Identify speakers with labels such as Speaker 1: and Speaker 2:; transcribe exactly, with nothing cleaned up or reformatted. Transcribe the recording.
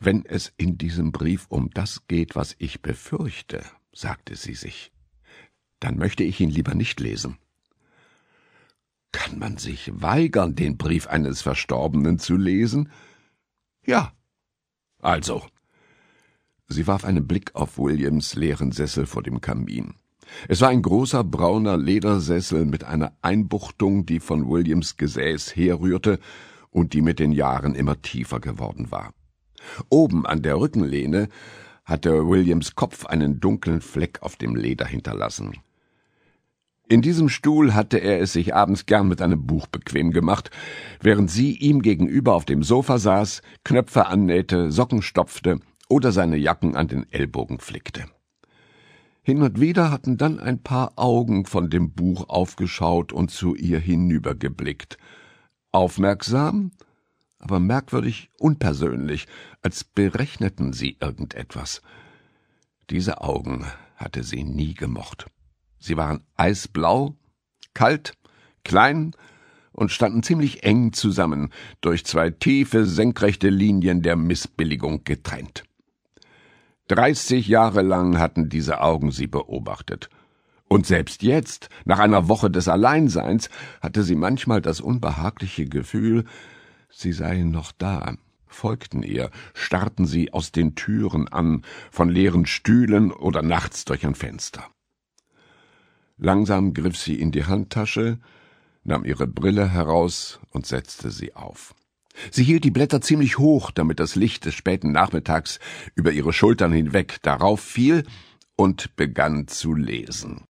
Speaker 1: »Wenn es in diesem Brief um das geht, was ich befürchte«, sagte sie sich, »dann möchte ich ihn lieber nicht lesen.« »Kann man sich weigern, den Brief eines Verstorbenen zu lesen?« »Ja, also.« Sie warf einen Blick auf Williams leeren Sessel vor dem Kamin. Es war ein großer brauner Ledersessel mit einer Einbuchtung, die von Williams Gesäß herrührte und die mit den Jahren immer tiefer geworden war. Oben an der Rückenlehne hatte Williams Kopf einen dunklen Fleck auf dem Leder hinterlassen. In diesem Stuhl hatte er es sich abends gern mit einem Buch bequem gemacht, während sie ihm gegenüber auf dem Sofa saß, Knöpfe annähte, Socken stopfte oder seine Jacken an den Ellbogen flickte. Hin und wieder hatten dann ein paar Augen von dem Buch aufgeschaut und zu ihr hinübergeblickt. Aufmerksam, aber merkwürdig unpersönlich, als berechneten sie irgendetwas. Diese Augen hatte sie nie gemocht. Sie waren eisblau, kalt, klein und standen ziemlich eng zusammen, durch zwei tiefe, senkrechte Linien der Missbilligung getrennt. Dreißig Jahre lang hatten diese Augen sie beobachtet. Und selbst jetzt, nach einer Woche des Alleinseins, hatte sie manchmal das unbehagliche Gefühl, sie seien noch da, folgten ihr, starrten sie aus den Türen an, von leeren Stühlen oder nachts durch ein Fenster. Langsam griff sie in die Handtasche, nahm ihre Brille heraus und setzte sie auf. Sie hielt die Blätter ziemlich hoch, damit das Licht des späten Nachmittags über ihre Schultern hinweg darauf fiel, und begann zu lesen.